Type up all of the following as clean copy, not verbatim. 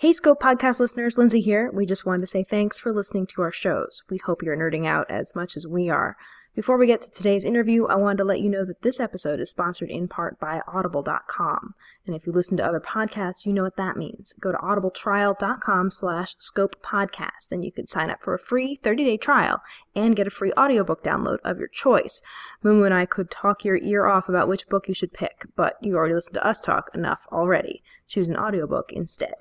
Hey Scope podcast listeners, Lindsay here. We just wanted to say thanks for listening to our shows. We hope you're nerding out as much as we are. Before we get to today's interview, I wanted to let you know that this episode is sponsored in part by Audible.com. And if you listen to other podcasts, you know what that means. Go to audibletrial.com/scopepodcast and you can sign up for a free 30-day trial and get a free audiobook download of your choice. Mumu and I could talk your ear off about which book you should pick, but you already listened to us talk enough already. Choose an audiobook instead.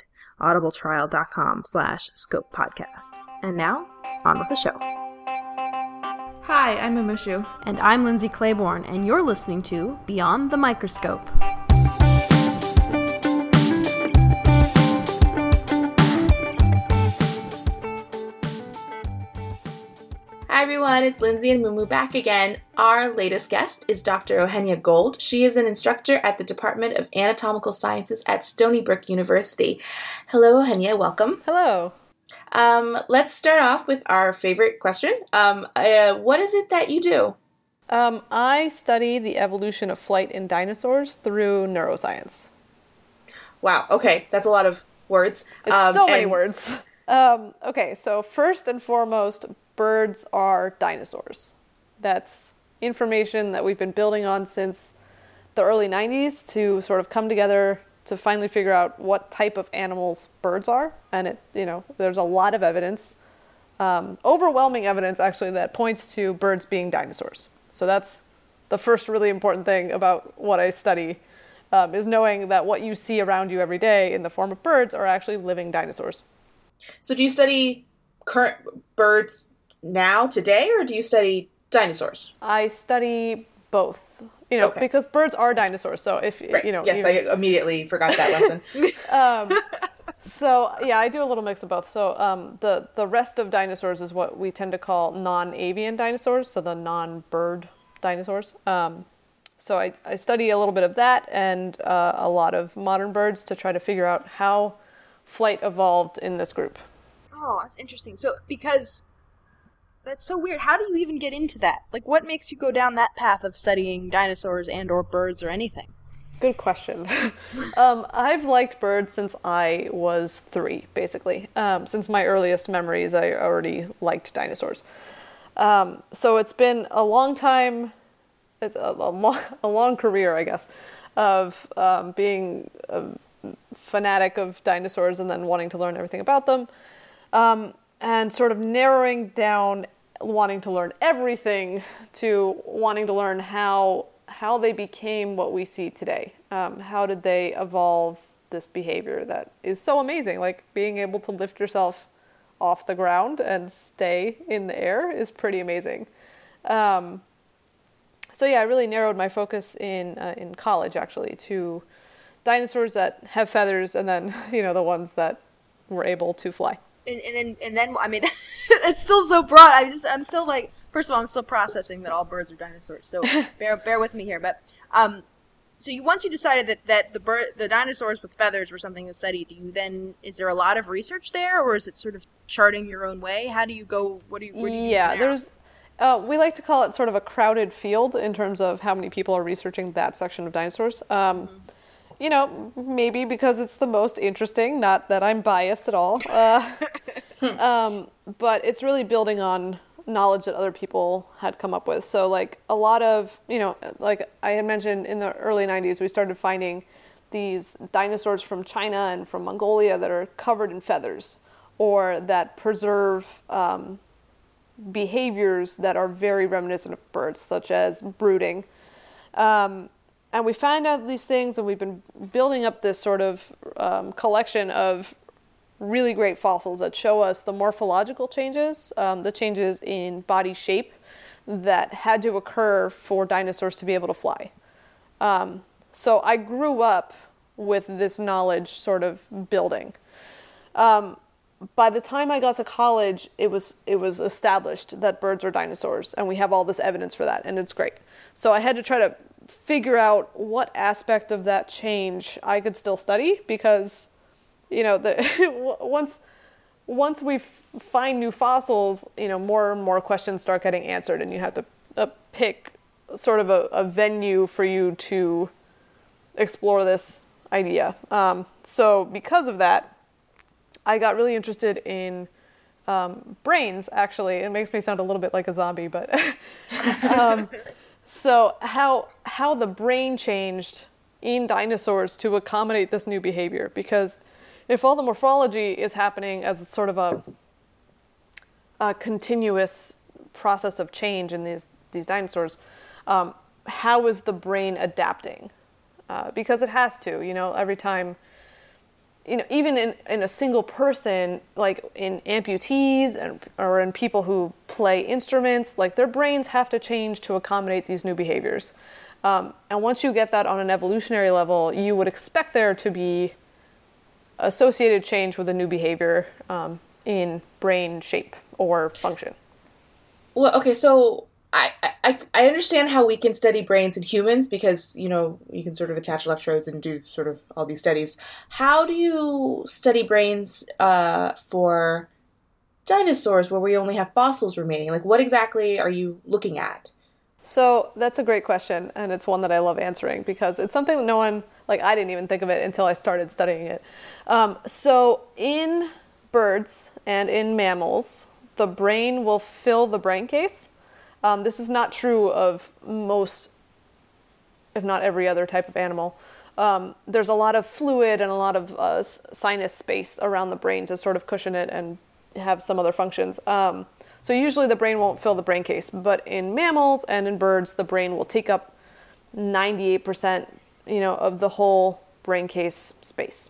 audibletrial.com/scopepodcast. And now, on with the show. Hi, I'm Mumushu. And I'm Lindsay Claiborne, and you're listening to Beyond the Microscope. Hi everyone, it's Lindsay and Mumu back again. Our latest guest is Dr. Eugenia Gold. She is an instructor at the Department of Anatomical Sciences at Stony Brook University. Hello, Eugenia. Welcome. Hello. Let's start off with our favorite question. What is it that you do? I study the evolution of flight in dinosaurs through neuroscience. Wow. Okay, that's a lot of words. It's so many words. Okay, so first and foremost, birds are dinosaurs. That's information that we've been building on since the early 90s to sort of come together to finally figure out what type of animals birds are. And there's a lot of evidence, overwhelming evidence actually, that points to birds being dinosaurs. So that's the first really important thing about what I study, is knowing that what you see around you every day in the form of birds are actually living dinosaurs. So do you study current birds now, today, or do you study dinosaurs? I study both. Okay. Because birds are dinosaurs. So if right. Yes, I immediately forgot that lesson. So yeah, I do a little mix of both. So the rest of dinosaurs is what we tend to call non-avian dinosaurs, so the non-bird dinosaurs. So I study a little bit of that and a lot of modern birds to try to figure out how flight evolved in this group. Oh, that's interesting. So because that's so weird. How do you even get into that? Like, what makes you go down that path of studying dinosaurs and or birds or anything? Good question. I've liked birds since I was 3, basically. Since my earliest memories, I already liked dinosaurs. So it's been a long time, it's a long career, I guess, of being a fanatic of dinosaurs and then wanting to learn everything about them. And sort of narrowing down wanting to learn everything to wanting to learn how they became what we see today. How did they evolve this behavior that is so amazing? Like being able to lift yourself off the ground and stay in the air is pretty amazing. So yeah, I really narrowed my focus in college actually to dinosaurs that have feathers and then, the ones that were able to fly. And then I mean, it's still so broad. I'm still like, first of all, I'm still processing that all birds are dinosaurs. So bear with me here. But so once you decided that the dinosaurs with feathers were something to study, is there a lot of research there, or is it sort of charting your own way? How do you go? Where do you Yeah, there's. We like to call it sort of a crowded field in terms of how many people are researching that section of dinosaurs. Maybe because it's the most interesting, not that I'm biased at all. But it's really building on knowledge that other people had come up with. So like a lot of, like I had mentioned in the early 90s, we started finding these dinosaurs from China and from Mongolia that are covered in feathers or that preserve behaviors that are very reminiscent of birds, such as brooding. And we find out these things, and we've been building up this sort of collection of really great fossils that show us the morphological changes, the changes in body shape that had to occur for dinosaurs to be able to fly. So I grew up with this knowledge sort of building. By the time I got to college, it was established that birds are dinosaurs, and we have all this evidence for that, and it's great. So I had to try to figure out what aspect of that change I could still study, because once we find new fossils, more and more questions start getting answered, and you have to pick sort of a venue for you to explore this idea. So because of that, I got really interested in brains, actually. It makes me sound a little bit like a zombie, but so how the brain changed in dinosaurs to accommodate this new behavior. Because if all the morphology is happening as sort of a continuous process of change in these dinosaurs, how is the brain adapting? Because it has to, every time, even in a single person, like in amputees or in people who play instruments, like their brains have to change to accommodate these new behaviors. And once you get that on an evolutionary level, you would expect there to be associated change with a new behavior in brain shape or function. Well, okay, so I understand how we can study brains in humans because, you can sort of attach electrodes and do sort of all these studies. How do you study brains for dinosaurs where we only have fossils remaining? Like, what exactly are you looking at? So that's a great question, and it's one that I love answering because it's something that no one, I didn't even think of it until I started studying it. So in birds and in mammals, the brain will fill the brain case. This is not true of most, if not every other type of animal. There's a lot of fluid and a lot of sinus space around the brain to sort of cushion it and have some other functions. So usually the brain won't fill the brain case, but in mammals and in birds, the brain will take up 98%, of the whole brain case space.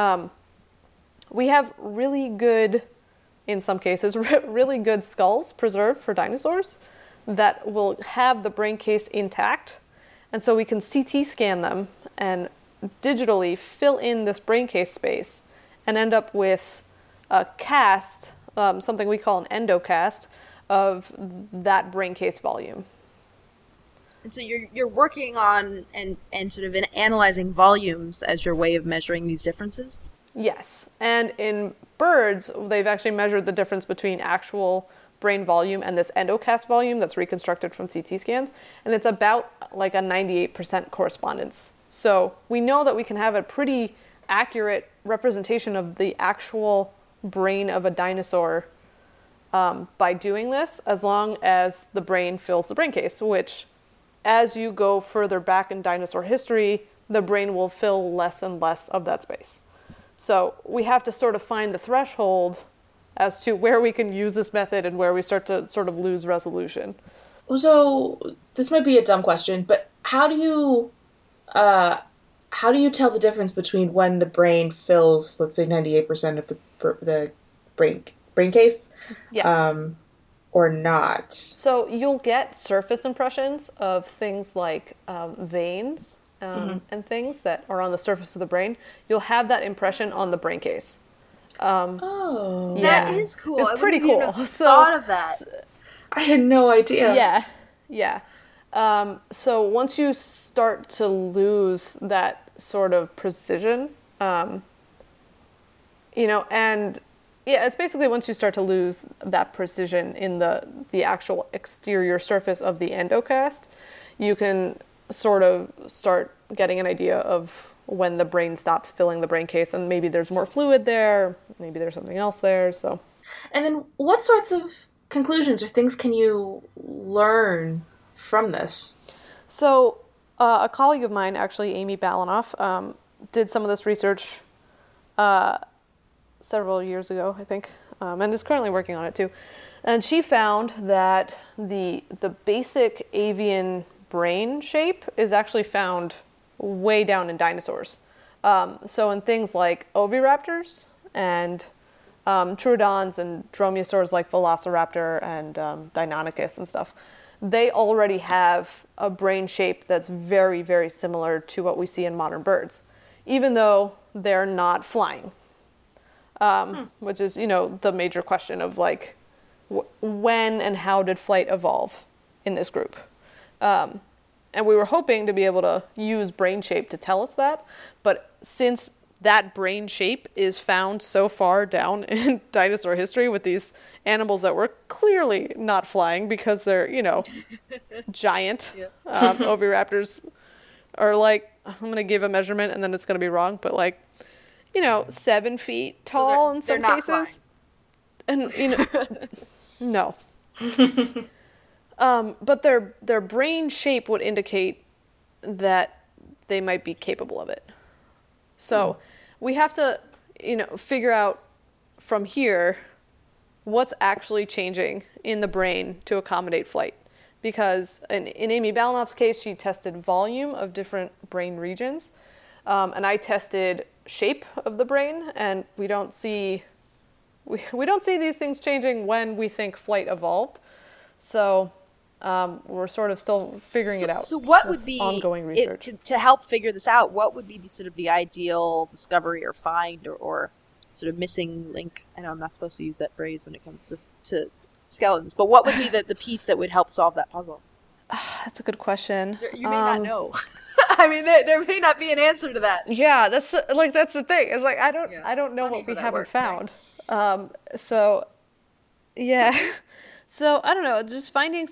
We have really good, in some cases, really good skulls preserved for dinosaurs that will have the brain case intact. And so we can CT scan them and digitally fill in this brain case space and end up with a cast, something we call an endocast, of that brain case volume. And so you're working on and sort of analyzing volumes as your way of measuring these differences? Yes. And in birds, they've actually measured the difference between actual brain volume and this endocast volume that's reconstructed from CT scans. And it's about like a 98% correspondence. So we know that we can have a pretty accurate representation of the actual brain of a dinosaur by doing this, as long as the brain fills the brain case, which as you go further back in dinosaur history, the brain will fill less and less of that space. So we have to sort of find the threshold as to where we can use this method and where we start to sort of lose resolution. So this might be a dumb question, but how do you tell the difference between when the brain fills, let's say, 98% of the brain case, or not? So you'll get surface impressions of things like veins and things that are on the surface of the brain. You'll have that impression on the brain case. That is cool. It's pretty cool. Thought of that. I had no idea. Yeah. So once you start to lose that sort of precision, and it's basically once you start to lose that precision in the actual exterior surface of the endocast, you can sort of start getting an idea of when the brain stops filling the brain case, and maybe there's more fluid there, maybe there's something else there. So, and then what sorts of conclusions or things can you learn from this? So a colleague of mine, actually Amy Balanoff, did some of this research several years ago, I think, and is currently working on it too. And she found that the basic avian brain shape is actually found way down in dinosaurs. So in things like oviraptors and troodons and dromaeosaurs like Velociraptor and Deinonychus and stuff, they already have a brain shape that's very, very similar to what we see in modern birds, even though they're not flying, which is, the major question of like, when and how did flight evolve in this group? And we were hoping to be able to use brain shape to tell us that, but since that brain shape is found so far down in dinosaur history with these animals that were clearly not flying because they're, giant. Oviraptors are like, I'm going to give a measurement and then it's going to be wrong, but like 7 feet tall in some they're not cases. And, no. But their brain shape would indicate that they might be capable of it. So we have to, figure out from here what's actually changing in the brain to accommodate flight. Because in Amy Balinoff's case, she tested volume of different brain regions, and I tested shape of the brain, and we don't see these things changing when we think flight evolved. So we're sort of still figuring it out. So what That's would be ongoing research to help figure this out? What would be the ideal discovery or find or sort of missing link? I know I'm not supposed to use that phrase when it comes to skeletons, but what would be the piece that would help solve that puzzle? That's a good question. You may not know. I mean, there may not be an answer to that. Yeah, that's the thing. It's like I don't know what we haven't found. Right? So yeah, so I don't know. Just finding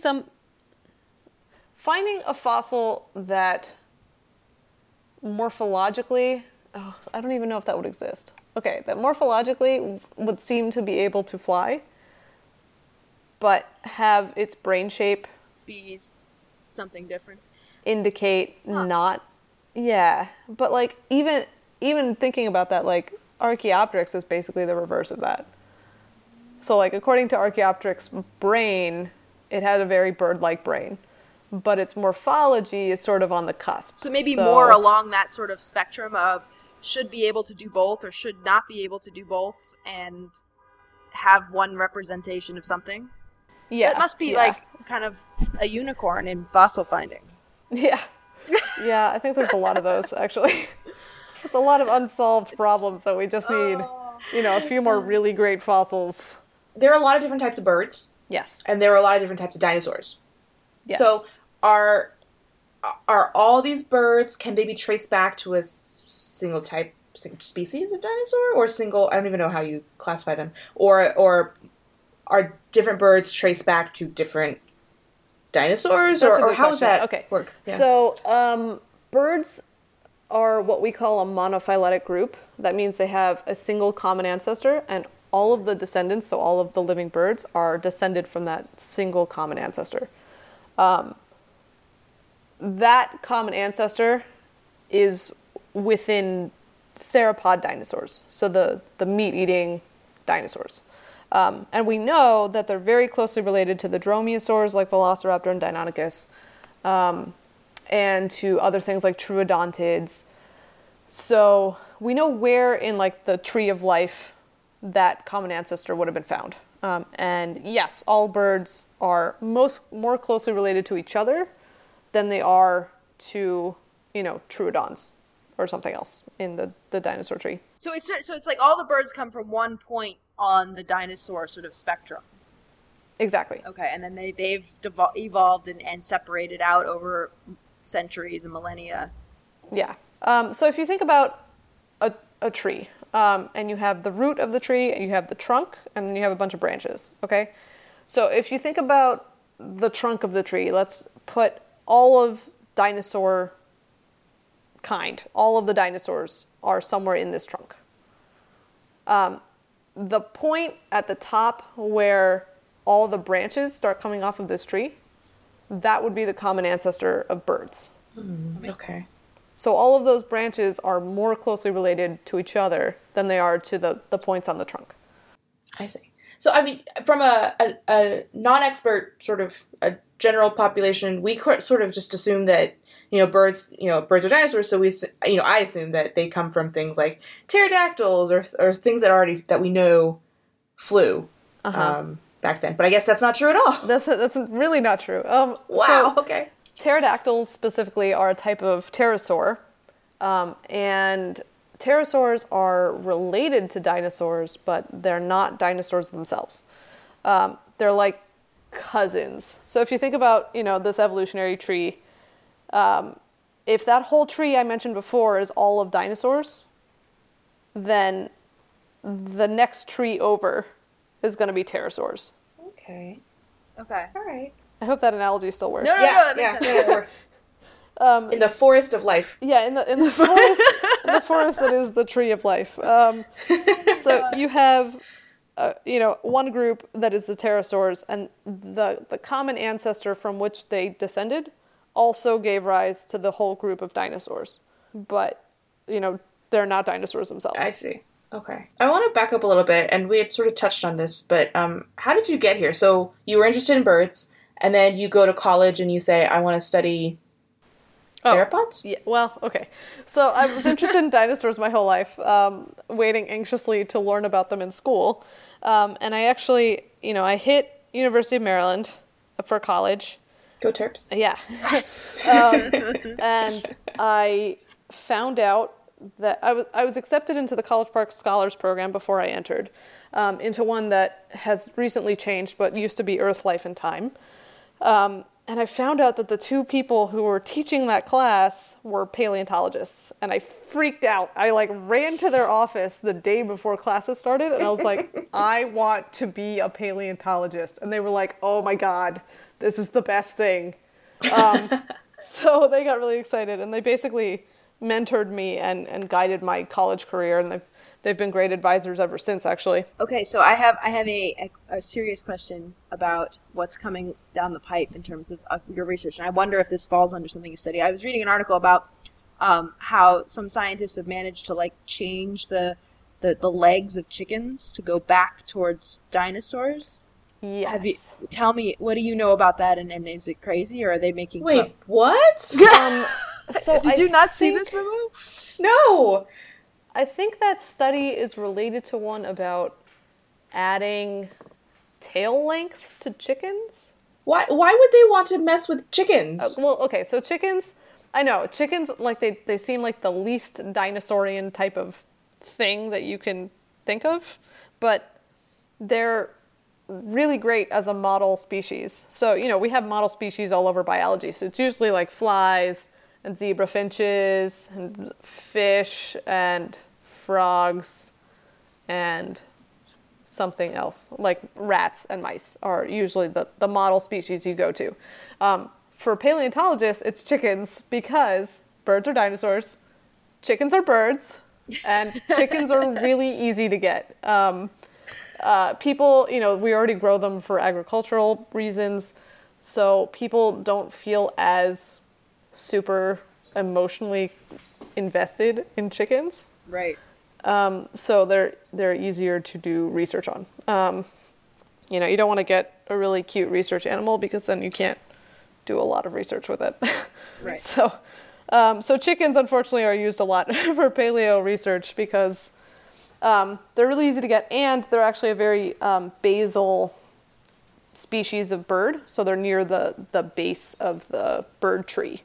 a fossil that morphologically, I don't even know if that would exist. Okay, that morphologically would seem to be able to fly, but have its brain shape be something different. Indicate not. Yeah, but like even thinking about that, like Archaeopteryx is basically the reverse of that. So like according to Archaeopteryx brain, it had a very bird-like brain, but its morphology is sort of on the cusp. So maybe more along that sort of spectrum of should be able to do both or should not be able to do both and have one representation of something. Yeah. It must be like kind of a unicorn in fossil finding. Yeah. Yeah, I think there's a lot of those, actually. It's a lot of unsolved problems that we just need, a few more really great fossils. There are a lot of different types of birds. Yes. And there are a lot of different types of dinosaurs. Yes. So are all these birds, can they be traced back to a single species of dinosaur? Or I don't even know how you classify them. Or are different birds traced back to different dinosaurs? Or how does that work? Yeah. So birds are what we call a monophyletic group. That means they have a single common ancestor, and all of the descendants, so all of the living birds, are descended from that single common ancestor. That common ancestor is within theropod dinosaurs, so the meat-eating dinosaurs. And we know that they're very closely related to the dromaeosaurs like Velociraptor and Deinonychus, and to other things like troodontids. So we know where in like the tree of life that common ancestor would have been found. And yes, all birds are more closely related to each other than they are to, troodons or something else in the dinosaur tree. So it's like all the birds come from one point on the dinosaur sort of spectrum. Exactly. Okay, and then they've evolved and separated out over centuries and millennia. Yeah. So if you think about a tree, and you have the root of the tree, and you have the trunk, and then you have a bunch of branches, okay? So if you think about the trunk of the tree, let's put all of dinosaur kind, all of the dinosaurs are somewhere in this trunk. The point at the top where all the branches start coming off of this tree, that would be the common ancestor of birds. Okay. So all of those branches are more closely related to each other than they are to the points on the trunk. I see. So, I mean, from a non-expert sort of a general population, we sort of just assume that, birds are dinosaurs. So I assume that they come from things like pterodactyls or things that we know flew back then. But I guess that's not true at all. That's really not true. Wow. Okay. Pterodactyls specifically are a type of pterosaur, and pterosaurs are related to dinosaurs, but they're not dinosaurs themselves. They're like cousins. So if you think about, this evolutionary tree, if that whole tree I mentioned before is all of dinosaurs, then the next tree over is going to be pterosaurs. Okay. All right. I hope that analogy still works. No, that makes sense. Yeah, it works. In the forest of life. Yeah, in the forest, the forest that is the tree of life. So you have, one group that is the pterosaurs, and the common ancestor from which they descended also gave rise to the whole group of dinosaurs. But, they're not dinosaurs themselves. I see. Okay. I want to back up a little bit, and we had sort of touched on this, but how did you get here? So you were interested in birds, and then you go to college and you say, I want to study theropods? Yeah, well, okay. So I was interested in dinosaurs my whole life, waiting anxiously to learn about them in school. And I actually, I hit University of Maryland for college. Go Terps. Yeah. And I found out that I was accepted into the College Park Scholars Program before I entered, into one that has recently changed, but used to be Earth, Life, and Time. And I found out that the two people who were teaching that class were paleontologists, and I freaked out. I ran to their office the day before classes started, and I was like, I want to be a paleontologist. And they were like, oh my God, this is the best thing. So they got really excited, and they basically mentored me and guided my college career, and they've been great advisors ever since, actually. Okay, so I have a serious question about what's coming down the pipe in terms of your research, and I wonder if this falls under something you study. I was reading an article about how some scientists have managed to change the legs of chickens to go back towards dinosaurs. Yes. Tell me, what do you know about that, and is it crazy, or are they making... Wait, what? So Did you not see this, Mumu? No! I think that study is related to one about adding tail length to chickens. Why would they want to mess with chickens? Well, okay, so chickens, I know, chickens, they seem like the least dinosaurian type of thing that you can think of, but they're really great as a model species. So, we have model species all over biology, so it's usually like flies and zebra finches and fish and frogs and something else, like rats and mice are usually the model species you go to. For paleontologists, it's chickens, because birds are dinosaurs, chickens are birds, and chickens are really easy to get. People, we already grow them for agricultural reasons, so people don't feel as super emotionally invested in chickens. Right. So they're easier to do research on. You don't want to get a really cute research animal, because then you can't do a lot of research with it. Right. So chickens, unfortunately, are used a lot for paleo research, because they're really easy to get, and they're actually a very basal species of bird. So they're near the base of the bird tree.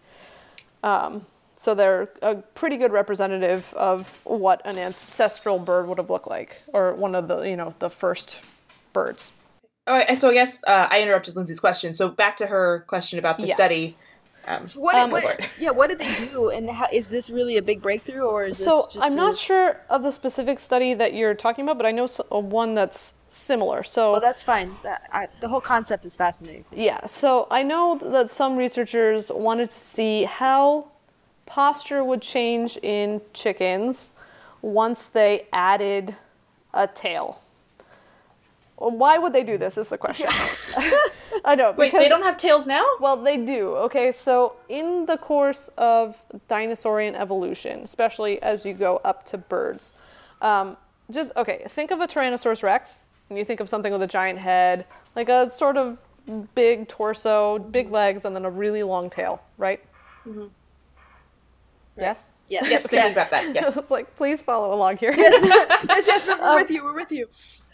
So they're a pretty good representative of what an ancestral bird would have looked like, or one of the, the first birds. All right, and so I guess I interrupted Lindsay's question. So back to her question about the study. What did they do, and is this really a big breakthrough, or is this just... I'm not sure of the specific study that you're talking about, but I know one that's similar. So well, that's fine. The whole concept is fascinating. Yeah, so I know that some researchers wanted to see how posture would change in chickens once they added a tail. Why would they do this is the question. I know. Wait, they don't have tails now? Well, they do. Okay, so in the course of dinosaurian evolution, especially as you go up to birds, think of a Tyrannosaurus rex, and you think of something with a giant head, like a sort of big torso, big legs, and then a really long tail, right? Mm-hmm. Right. Yes? Yes, thinking about that, yes. It's like, please follow along here. Yes, we're with you.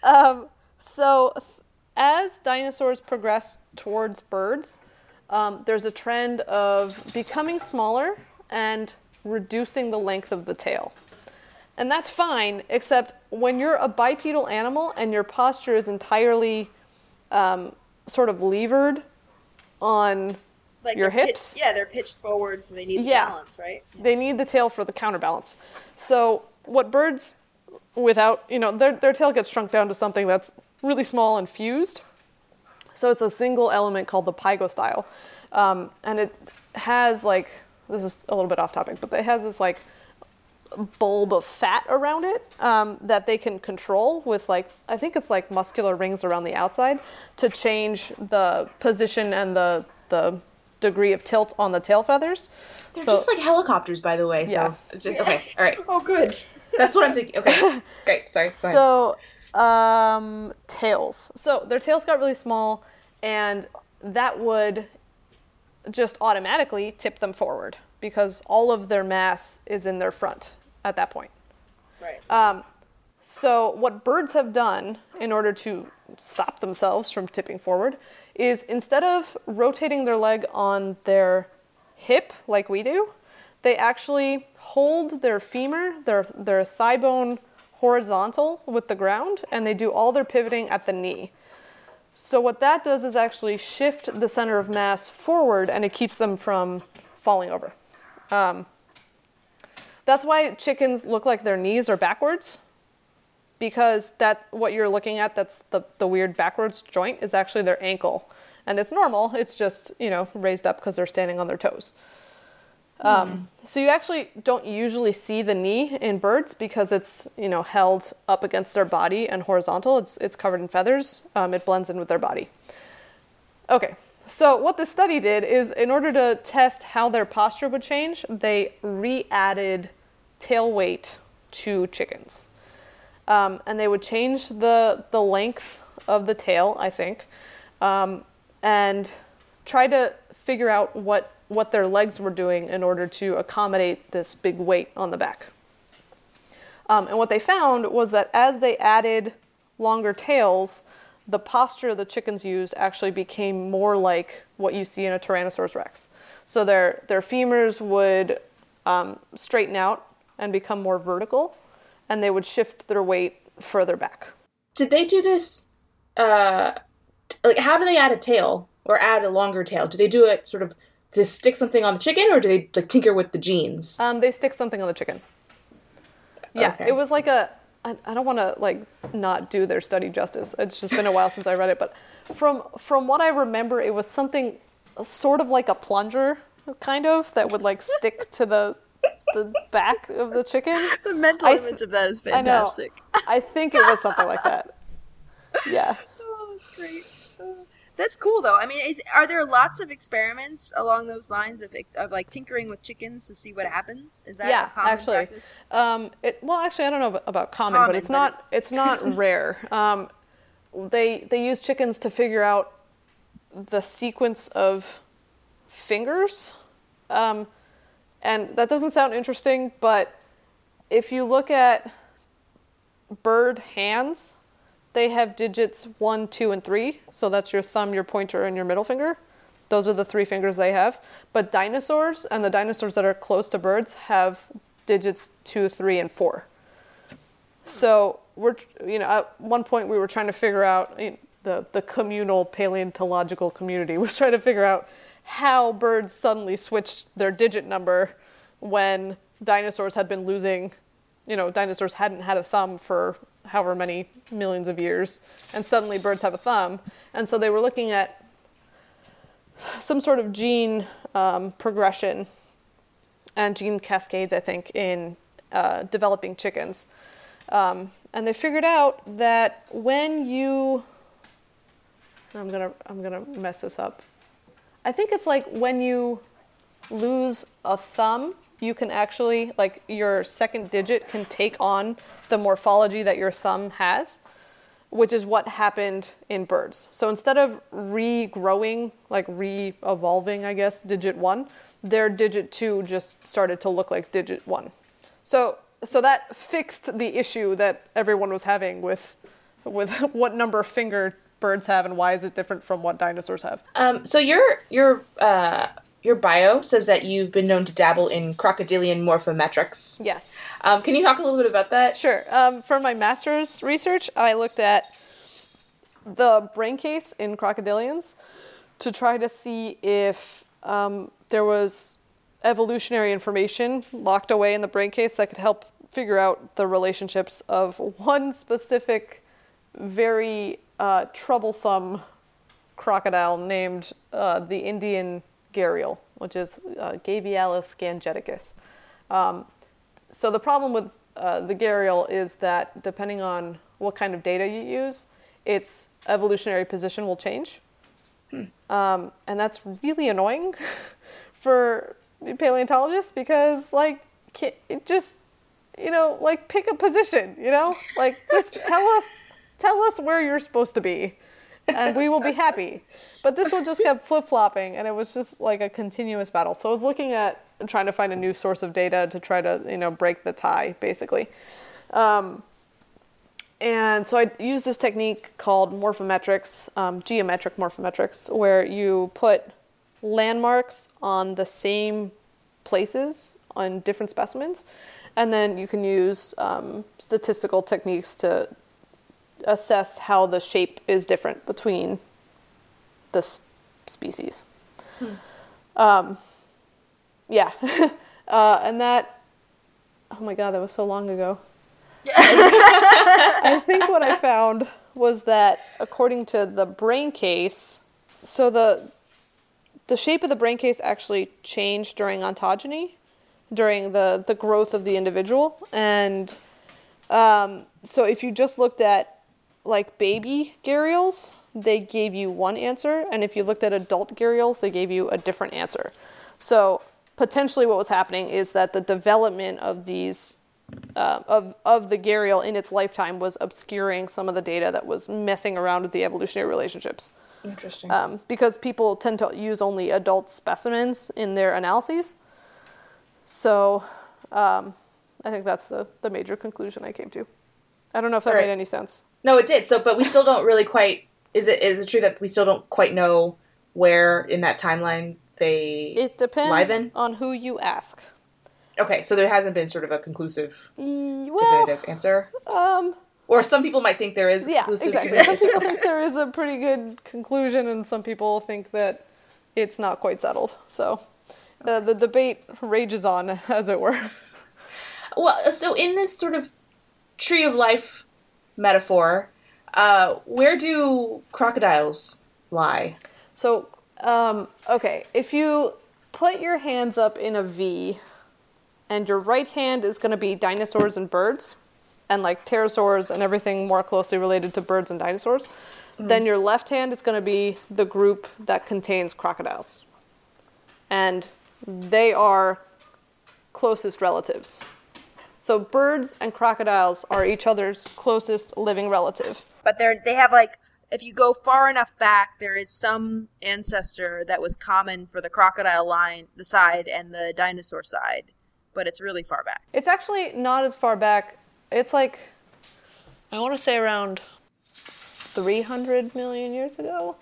So as dinosaurs progress towards birds, there's a trend of becoming smaller and reducing the length of the tail. And that's fine, except when you're a bipedal animal and your posture is entirely sort of levered on your hips. They're pitched forward, so they need the balance, right? Yeah. They need the tail for the counterbalance. So what birds without, their tail gets shrunk down to something that's really small and fused. So it's a single element called the pygostyle. And it has this is a little bit off topic, but it has this bulb of fat around it that they can control with I think it's muscular rings around the outside to change the position and the degree of tilt on the tail feathers. They're just like helicopters, by the way. Yeah. So okay, all right. Oh, good. That's what I'm thinking. Okay, great. Sorry. Go ahead. So tails. So their tails got really small, and that would just automatically tip them forward because all of their mass is in their front at that point. Right. So what birds have done in order to stop themselves from tipping forward is instead of rotating their leg on their hip like we do, they actually hold their femur, their thigh bone horizontal with the ground, and they do all their pivoting at the knee. So what that does is actually shift the center of mass forward, and it keeps them from falling over. That's why chickens look like their knees are backwards, because what you're looking at, that's the weird backwards joint, is actually their ankle. And it's normal, it's just, raised up because they're standing on their toes. So you actually don't usually see the knee in birds because it's, held up against their body and horizontal. It's covered in feathers. It blends in with their body. Okay, so what this study did is in order to test how their posture would change, they re-added tail weight to chickens. And they would change the length of the tail, I think, and try to figure out what their legs were doing in order to accommodate this big weight on the back. And what they found was that as they added longer tails, the posture the chickens used actually became more like what you see in a Tyrannosaurus rex. So their femurs would straighten out and become more vertical, and they would shift their weight further back. Did they do this, how do they add a tail or add a longer tail? Do they do it sort of to stick something on the chicken, or do they tinker with the genes? They stick something on the chicken. Yeah, okay. It was like I don't want to not do their study justice. It's just been a while since I read it, but from what I remember, it was something sort of like a plunger, kind of, that would stick to the back of the chicken. The mental image of that is fantastic. I know. I think it was something like that. Yeah. Oh, that's great. That's cool, though. I mean, are there lots of experiments along those lines of tinkering with chickens to see what happens? Is that a common practice? Actually, I don't know about common, but it's not rare. They use chickens to figure out the sequence of fingers, and that doesn't sound interesting, but if you look at bird hands, they have digits 1, 2, and 3. So that's your thumb, your pointer, and your middle finger. Those are the 3 fingers they have. But dinosaurs, and the dinosaurs that are close to birds, have digits 2, 3, and 4. So at one point we were trying to figure out, the communal paleontological community was trying to figure out how birds suddenly switched their digit number when dinosaurs had been losing. Dinosaurs hadn't had a thumb for however many millions of years, and suddenly birds have a thumb. And so they were looking at some sort of gene progression and gene cascades, I think, in developing chickens. And they figured out that when you... I'm gonna mess this up. I think it's when you lose a thumb, you can actually, your second digit can take on the morphology that your thumb has, which is what happened in birds. So instead of regrowing, re-evolving, I guess, digit 1, their digit 2 just started to look like digit 1. So that fixed the issue that everyone was having with what number of finger birds have and why is it different from what dinosaurs have. So your bio says that you've been known to dabble in crocodilian morphometrics. Yes. Can you talk a little bit about that? Sure. For my master's research, I looked at the brain case in crocodilians to try to see if there was evolutionary information locked away in the brain case that could help figure out the relationships of one specific, very troublesome crocodile named the Indian gharial, which is Gavialis gangeticus. So the problem with the gharial is that depending on what kind of data you use, its evolutionary position will change. And that's really annoying for paleontologists because, like, it just, like, pick a position, like, just tell us where you're supposed to be and we will be happy. But this one just kept flip-flopping and it was just like a continuous battle. So I was looking at trying to find a new source of data to try to, break the tie, basically. And so I used this technique called morphometrics, geometric morphometrics, where you put landmarks on the same places on different specimens, and then you can use statistical techniques to assess how the shape is different between the species. Yeah. And that, oh my God, that was so long ago. I think what I found was that according to the brain case, so the shape of the brain case actually changed during ontogeny, during the growth of the individual. And so if you just looked at like baby gharials, they gave you one answer. And if you looked at adult gharials, they gave you a different answer. So potentially what was happening is that the development of these of the gharial in its lifetime was obscuring some of the data that was messing around with the evolutionary relationships. Interesting. Because people tend to use only adult specimens in their analyses. So I think that's the major conclusion I came to. I don't know if that made any sense. No, it did. So, but we still don't really quite, is it true that we still don't quite know where in that timeline they It depends lie then? on who you ask. Okay, so there hasn't been sort of a conclusive, Well, definitive answer? Or some people might think there is a conclusive, exactly. definitive Some people answer. think there is a pretty good conclusion, and some people think that it's not quite settled. So the debate rages on, as it were. Well, so in this sort of tree of life metaphor, where do crocodiles lie? So, okay, if you put your hands up in a V, and your right hand is going to be dinosaurs and birds, and like pterosaurs and everything more closely related to birds and dinosaurs, then your left hand is going to be the group that contains crocodiles. And they are closest relatives. So birds and crocodiles are each other's closest living relative. But they have, like, if you go far enough back, there is some ancestor that was common for the crocodile line, the side, and the dinosaur side. But it's really far back. It's actually not as far back. It's like, I want to say around 300 million years ago,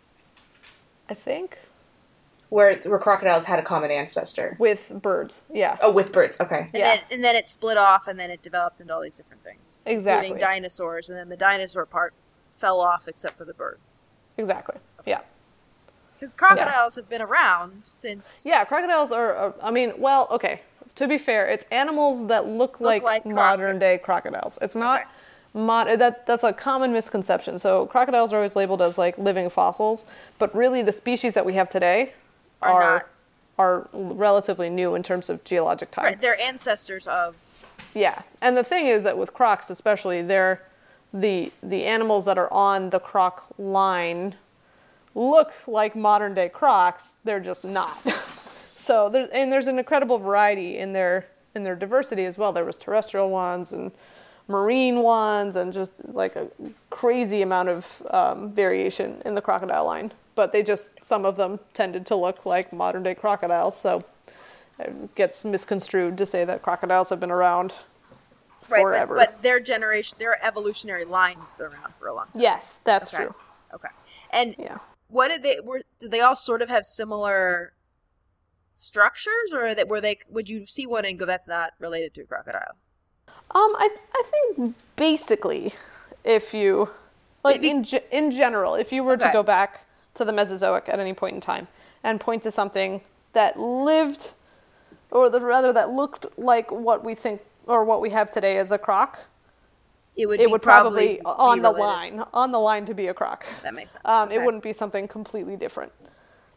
I think. Where crocodiles had a common ancestor. With birds, yeah. Oh, with birds, okay. And then it split off, and then it developed into all these different things. Exactly. Including dinosaurs, and then the dinosaur part fell off except for the birds. Exactly, yeah. Because crocodiles have been around since... Yeah, crocodiles are, okay. To be fair, it's animals that look like modern-day crocodiles. It's not... That's a common misconception. So crocodiles are always labeled as like living fossils, but really the species that we have today are relatively new in terms of geologic time. Right, they're ancestors of... Yeah, and the thing is that with crocs especially, they're the animals that are on the croc line look like modern-day crocs. They're just not. So there's an incredible variety in their diversity as well. There was terrestrial ones and marine ones, and just like a crazy amount of variation in the crocodile line. But some of them tended to look like modern day crocodiles, so it gets misconstrued to say that crocodiles have been around forever. But their evolutionary line has been around for a long time. Yes, that's true. Okay. And what did they all sort of have similar structures, or would you see one and go, that's not related to a crocodile? I think basically, if you in general, if you were to go back to the Mesozoic at any point in time and point to something that lived, or that looked like what we think or what we have today as a croc, it would probably on the line to be a croc. That makes sense. It wouldn't be something completely different.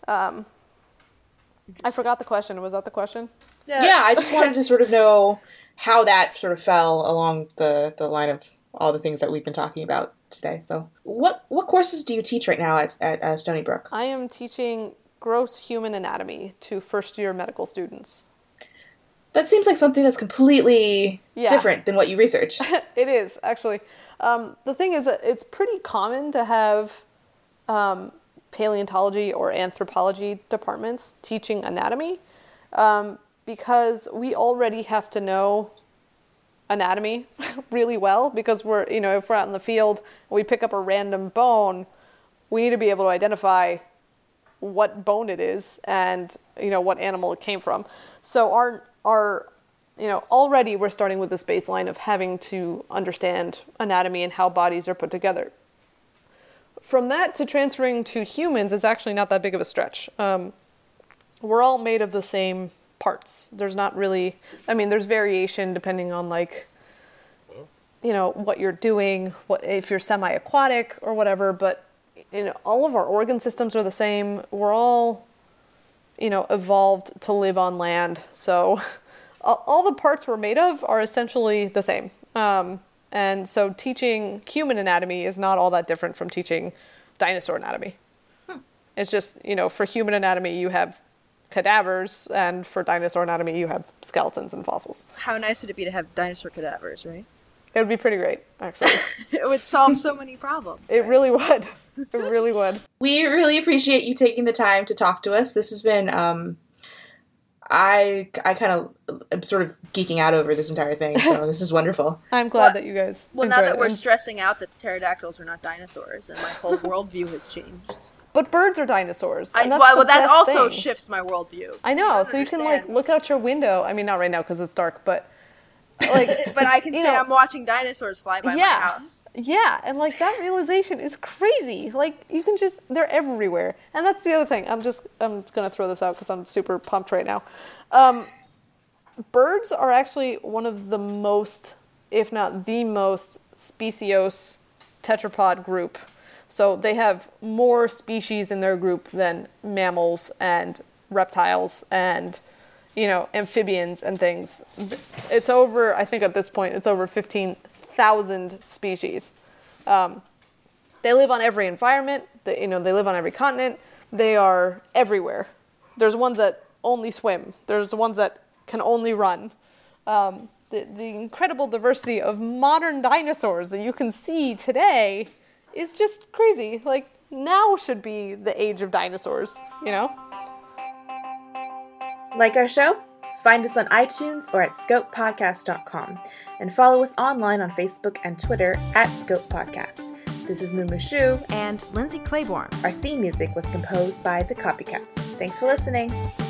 I forgot the question. Was that the question? Yeah, I just wanted to sort of know how that sort of fell along the line of all the things that we've been talking about today. So what courses do you teach right now at Stony Brook? I am teaching gross human anatomy to first-year medical students. That seems like something that's completely different than what you research. It is, actually. The thing is that it's pretty common to have paleontology or anthropology departments teaching anatomy because we already have to know anatomy really well, because we're, if we're out in the field and we pick up a random bone, we need to be able to identify what bone it is and, what animal it came from. So our already we're starting with this baseline of having to understand anatomy and how bodies are put together. From that to transferring to humans is actually not that big of a stretch. We're all made of the same parts. There's not really, there's variation depending on what you're doing, if you're semi-aquatic or whatever, but all of our organ systems are the same. We're all, evolved to live on land. So all the parts we're made of are essentially the same. And so teaching human anatomy is not all that different from teaching dinosaur anatomy. It's just, for human anatomy, you have cadavers, and for dinosaur anatomy, you have skeletons and fossils. How nice would it be to have dinosaur cadavers, right? It would be pretty great, actually. It would solve so many problems. It really would. It really would. We really appreciate you taking the time to talk to us. This has been, I kind of am sort of geeking out over this entire thing, so this is wonderful. I'm glad that you guys now that we're stressing out that pterodactyls are not dinosaurs, and my whole worldview has changed. But birds are dinosaurs. And that also shifts my worldview. I know, so you can look out your window. Not right now because it's dark, but but I can say I'm watching dinosaurs fly by my house. Yeah, and that realization is crazy. You can they're everywhere. And that's the other thing. I'm going to throw this out because I'm super pumped right now. Birds are actually one of the most, if not the most, speciose tetrapod group. So they have more species in their group than mammals and reptiles and amphibians and things. It's over, I think at this point, it's over 15,000 species. They live on every environment. They live on every continent. They are everywhere. There's ones that only swim. There's ones that can only run. The incredible diversity of modern dinosaurs that you can see today is just crazy. Now should be the age of dinosaurs, Like our show? Find us on iTunes or at scopepodcast.com, and follow us online on Facebook and Twitter at Scope Podcast. This is Mumu Shu and Lindsay Claiborne. Our theme music was composed by The Copycats. Thanks for listening.